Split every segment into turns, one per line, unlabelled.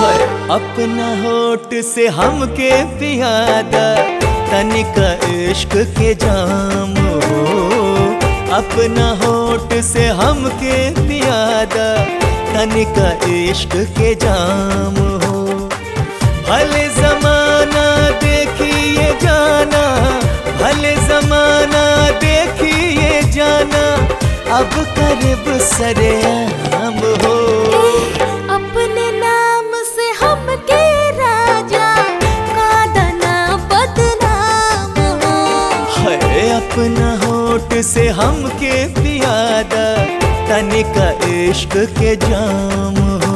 है अपना होठ से हमके पियादा तनिका इश्क के जाम हो। अपना होठ से हमके पियादा तनिका इश्क के जाम हो। भले जमाना देखिए जाना, भले जमाना देखिए जाना, अब करीब सरेआम हो।
अपने नाम से हमके राजा कादना बदनाम हो।
है अपना होठ से हमके पियादा तनिका इश्क के जाम हो।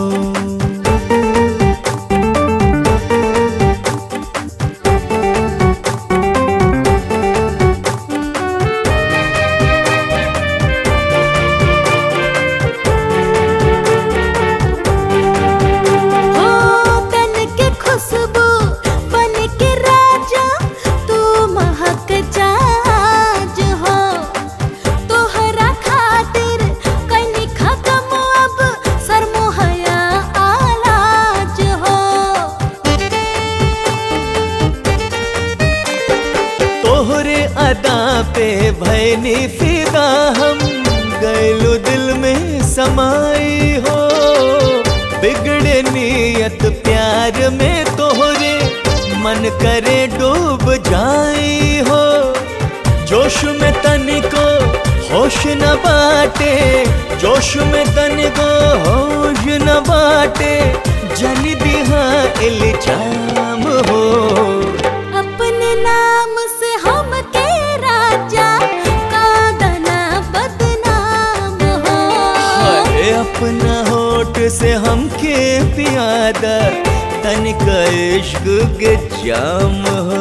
अदा पे भैनी फिदा हम गैलो दिल में समाई हो। बिगड़े नियत प्यार में तोहरे मन करे डूब जाई हो। जोश में तनिको होश न बाटे, जोश में तनिको होश न बाटे, जन दिहा इल्जाम हो।
अपने नाम से हमके राजा कादना बदनाम हो।
है अपना होठ से हमके पियादा तनिका इश्क के जाम हो।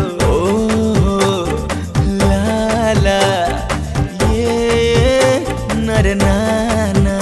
लाला ये नरनाना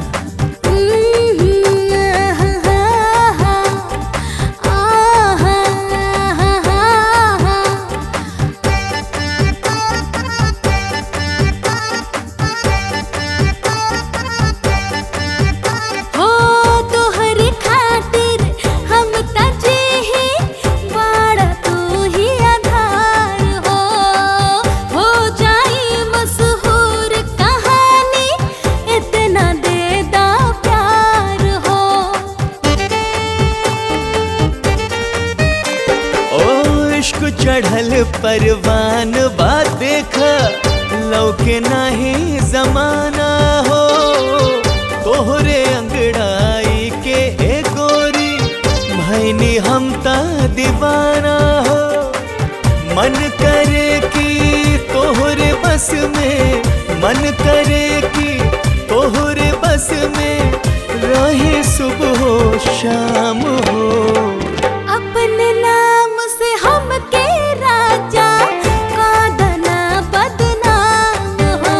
चढ़ल परवान बात देखा लौके नाही जमाना हो। तोहरे अंगड़ाई के ए गोरी भैनी हम ता दीवाना हो। मन करे कि तोहरे बस में, मन करे कि तोहरे बस में रहे सुबह हो शाम हो।
अपने नाम से हमके राजा कादना बदनाम हो।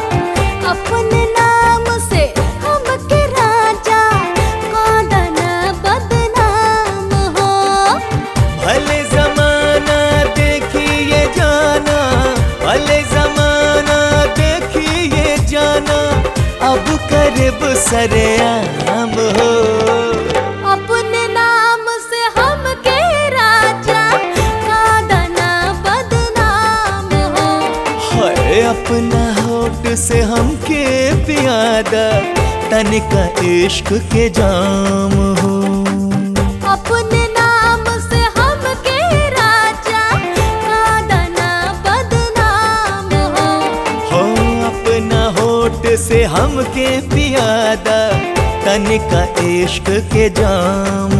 अपने नाम से हमके राजा कादना बदनाम हो।
भले जमाना देखिए जाना, भले जमाना देखिए जाना, अब करीब सरेआम हो।
अपने नाम से हमके राजा कादना बदनाम हो।
है अपना होठ से हमके पियादा तनिका इश्क के जाम हो।
अपने नाम से हमके राजा कादना बदनाम हो।
अपना होठ से हमके पियादा तनिका इश्क के जाम